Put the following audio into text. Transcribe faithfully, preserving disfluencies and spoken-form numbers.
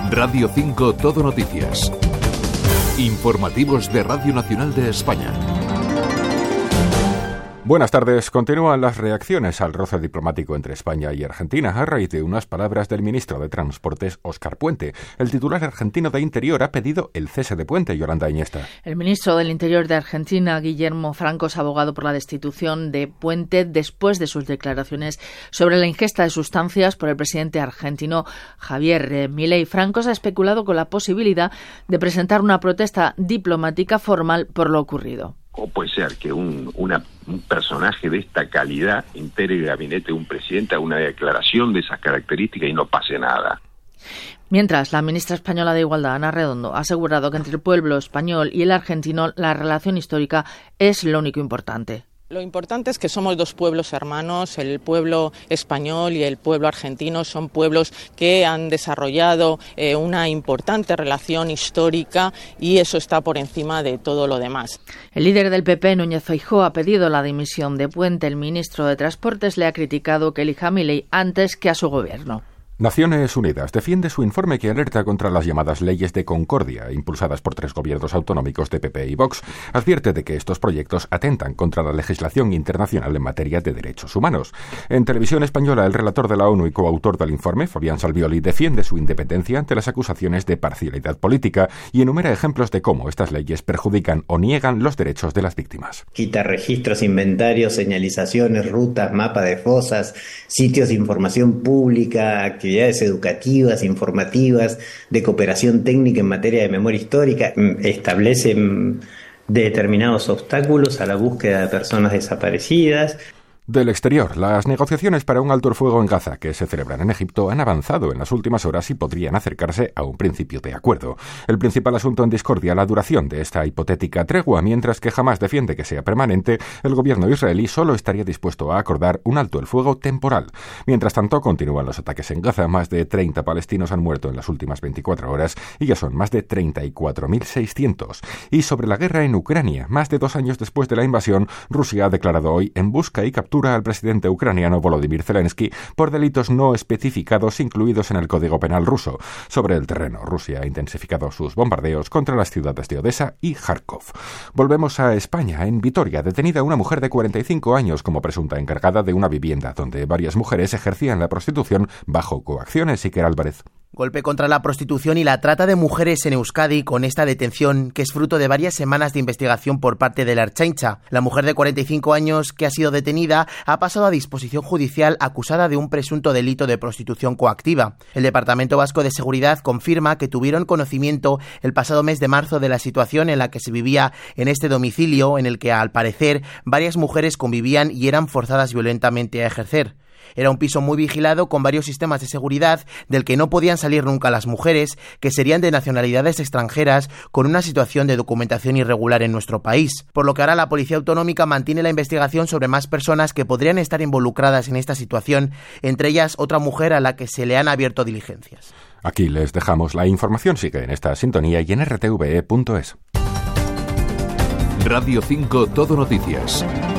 Radio cinco Todo Noticias. Informativos de Radio Nacional de España. Buenas tardes. Continúan las reacciones al roce diplomático entre España y Argentina a raíz de unas palabras del ministro de Transportes, Óscar Puente. El titular argentino de Interior ha pedido el cese de Puente, Yolanda Iniesta. El ministro del Interior de Argentina, Guillermo Franco, ha abogado por la destitución de Puente después de sus declaraciones sobre la ingesta de sustancias por el presidente argentino Javier Milei. Franco se ha especulado con la posibilidad de presentar una protesta diplomática formal por lo ocurrido. ¿Cómo puede ser que un, una, un personaje de esta calidad integre el gabinete de un presidente a una declaración de esas características y no pase nada? Mientras, la ministra española de Igualdad, Ana Redondo, ha asegurado que entre el pueblo español y el argentino la relación histórica es lo único importante. Lo importante es que somos dos pueblos hermanos, el pueblo español y el pueblo argentino son pueblos que han desarrollado eh, una importante relación histórica y eso está por encima de todo lo demás. El líder del P P, Núñez Feijóo, ha pedido la dimisión de Puente. El ministro de Transportes le ha criticado que elija a Milei antes que a su gobierno. Naciones Unidas defiende su informe que alerta contra las llamadas leyes de concordia, impulsadas por tres gobiernos autonómicos de P P y Vox. Advierte de que estos proyectos atentan contra la legislación internacional en materia de derechos humanos. En Televisión Española, el relator de la ONU y coautor del informe, Fabián Salvioli, defiende su independencia ante las acusaciones de parcialidad política y enumera ejemplos de cómo estas leyes perjudican o niegan los derechos de las víctimas. Quita registros, inventarios, señalizaciones, rutas, mapa de fosas, sitios de información pública, actividades educativas, informativas, de cooperación técnica en materia de memoria histórica, establece determinados obstáculos a la búsqueda de personas desaparecidas. Del exterior, las negociaciones para un alto el fuego en Gaza que se celebran en Egipto han avanzado en las últimas horas y podrían acercarse a un principio de acuerdo. El principal asunto en discordia, la duración de esta hipotética tregua, mientras que Hamás defiende que sea permanente, el gobierno israelí solo estaría dispuesto a acordar un alto el fuego temporal. Mientras tanto, continúan los ataques en Gaza. Más de treinta palestinos han muerto en las últimas veinticuatro horas y ya son más de treinta y cuatro mil seiscientos. Y sobre la guerra en Ucrania, más de dos años después de la invasión, Rusia ha declarado hoy en busca y captura al presidente ucraniano Volodymyr Zelensky por delitos no especificados incluidos en el Código Penal ruso. Sobre el terreno, Rusia ha intensificado sus bombardeos contra las ciudades de Odessa y Kharkov. Volvemos a España. En Vitoria, detenida una mujer de cuarenta y cinco años como presunta encargada de una vivienda donde varias mujeres ejercían la prostitución bajo coacciones. Iker Álvarez. Golpe contra la prostitución y la trata de mujeres en Euskadi con esta detención, que es fruto de varias semanas de investigación por parte de la Ertzaintza. La mujer de cuarenta y cinco años que ha sido detenida ha pasado a disposición judicial acusada de un presunto delito de prostitución coactiva. El Departamento Vasco de Seguridad confirma que tuvieron conocimiento el pasado mes de marzo de la situación en la que se vivía en este domicilio, en el que, al parecer, varias mujeres convivían y eran forzadas violentamente a ejercer. Era un piso muy vigilado con varios sistemas de seguridad del que no podían salir nunca las mujeres, que serían de nacionalidades extranjeras con una situación de documentación irregular en nuestro país. Por lo que ahora la Policía Autonómica mantiene la investigación sobre más personas que podrían estar involucradas en esta situación, entre ellas otra mujer a la que se le han abierto diligencias. Aquí les dejamos la información. Sigue en esta sintonía y en r t v e punto es. Radio cinco Todo Noticias.